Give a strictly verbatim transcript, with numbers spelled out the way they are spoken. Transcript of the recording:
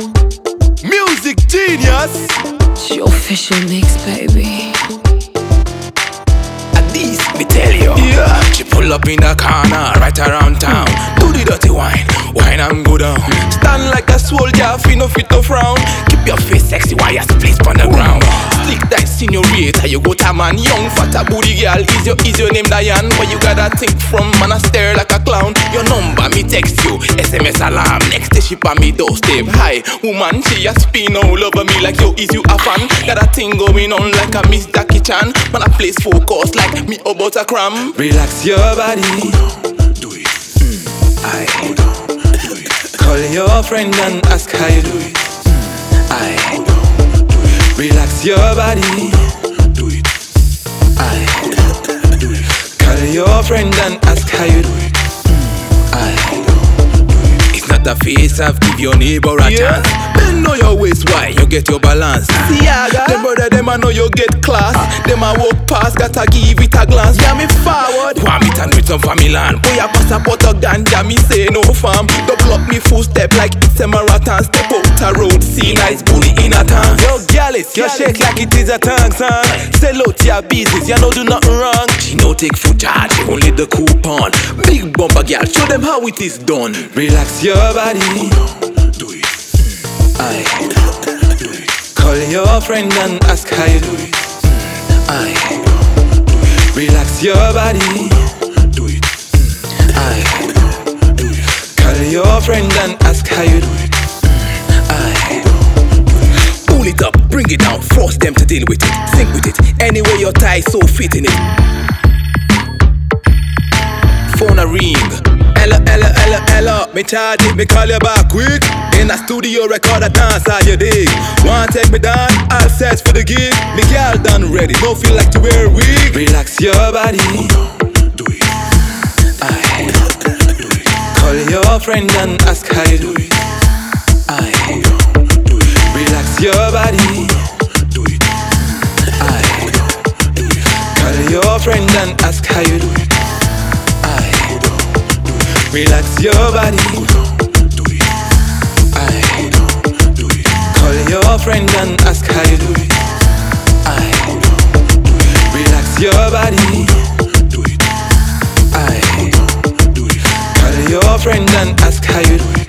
Music genius. It's your official mix, baby. At least me tell you, yeah. She pull up in the corner, right around town. Do the dirty wine, wine and go down. Stand like a soldier, fit no fit to frown. Keep your face sexy while you place on the ground. Slick that senorita, you go to man. Young fatta booty girl, is your, is your name Diane? Where you gotta think from, man I stare like a clown. Your number, me text you, S M S alarm. Next day she on me doorstep. Hi, woman, she a spin all over me like yo, is you a fan? Got a thing going on like a Miss Jackie Chan. Man I place focus like me about a cram. Relax your body, Do it. mm. I Hold on. Do it. call your friend and ask how you do it. mm. I Hold on. Do it. relax your body, Do it. I Hold on. Do it. call your friend and ask how you do it. mm. I Hold on. Do it. It's not a face I've give your neighbor a Yeah. chance. Bend know your waist, why you get your balance. See ya, them brother, them I know you get class. Them I walk past, gotta give it a glance. Yeah, me forward. Want me turn with some family land. Boy, I pass a pot of ganja, me say no farm. Double up me footstep like it's a marathon. Step out a road, see nice booty in a town. Yo, Gallus, you shake like it is a tongue song. Sell out your business, you know do nothing wrong. She no take food charge, she only the coupon. Big bumper girl, show them how it is done. Relax your body, Do it. I Do it. call your friend and ask how you do it. I relax your body, Do it. I Do it. call your friend and ask how you do it. I Pull it up, bring it down, force them to deal with it. Sink with it, anyway your tie so fit in it. Phone a ring. Ella, Ella, Ella, Ella. Me charge it, me call you back quick. In a studio record a dance all you dig. Want take me down, I'll search for the gig. Me girl done ready, don't feel like to wear a wig. relax your body, Do it. I Do it. call your friend and ask how you do it. I Do it. relax your body, Do it. I Do it. call your friend and ask how you do it. I relax your body, Do it. I Do it. call your friend and ask how you do it. I relax your body, Do it. I Do it. call your friend and ask how you do it.